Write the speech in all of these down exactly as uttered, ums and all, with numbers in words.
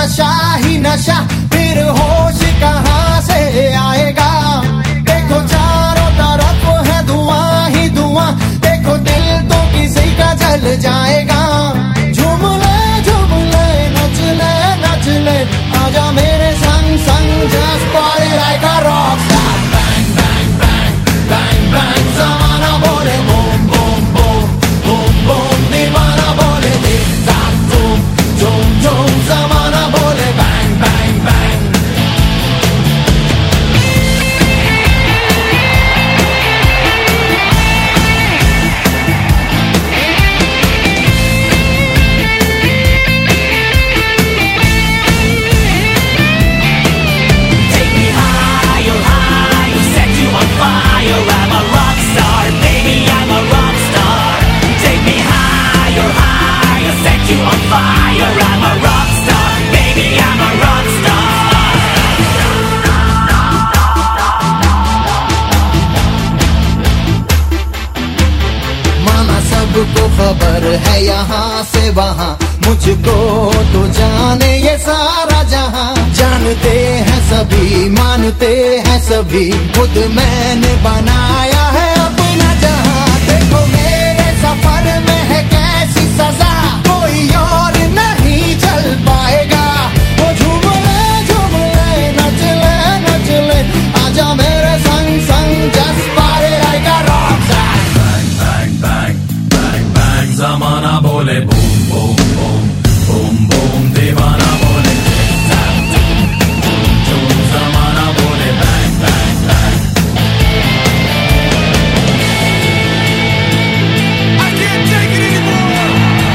नशा ही नशा, फिर होश कहाँ से आएगा। देखो चारों तरफ है धुआं ही धुआं, देखो दिल तो किसी का जल जाएगा। झूम ले झूम ले नच ले नच ले, आजा मेरे संग संग, just party like a rockstar। Bang bang bang bang bang, ज़माना बोले boom boom boom boom boom, दीवाना बोले टिक टाक टूम टूम टूम, ज़माना बोले bang bang bang। सबको खबर है यहाँ से वहाँ, मुझको तो जाने ये सारा जहाँ। जानते हैं सभी मानते हैं सभी, खुद मैंने बनाया है अपना जहाँ। देखो मेरे सफर में है कैसी सजा, कोई और नहीं चल पाएगा। वो झूम ले झूम ले नच ले नच ले, आजा मेरे संग संग, just party like a rockstar। Bang bang bang bang, ज़माना बोले boom boom boom boom boom, दीवाना बोले टिक टाक टूम टूम टूम, ज़माना बोले bang bang bang। I can't take it anymore।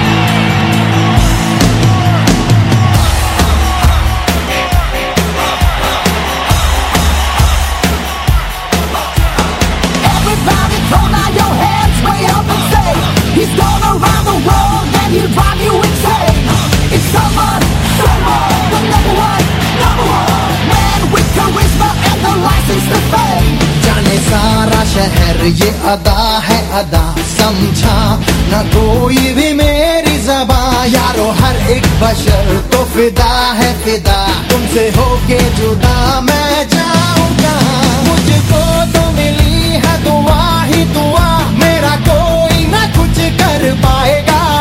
Everybody throw down your hands way up and say, he's gone around the world and he'll drive you insane। It's summer, summer, the number one, number one man with charisma and the license to fame। जाने सारा शहर ये अदा है अदा, समझा न कोई भी मेरी ज़बां। यारो हर एक बशर तो फिदा है फिदा, तुमसे होके जुदा मैं जाऊँ कहाँ। मुझको तो मिली है दुआ ही दुआ, मेरा कोई ना कुछ कर पाएगा।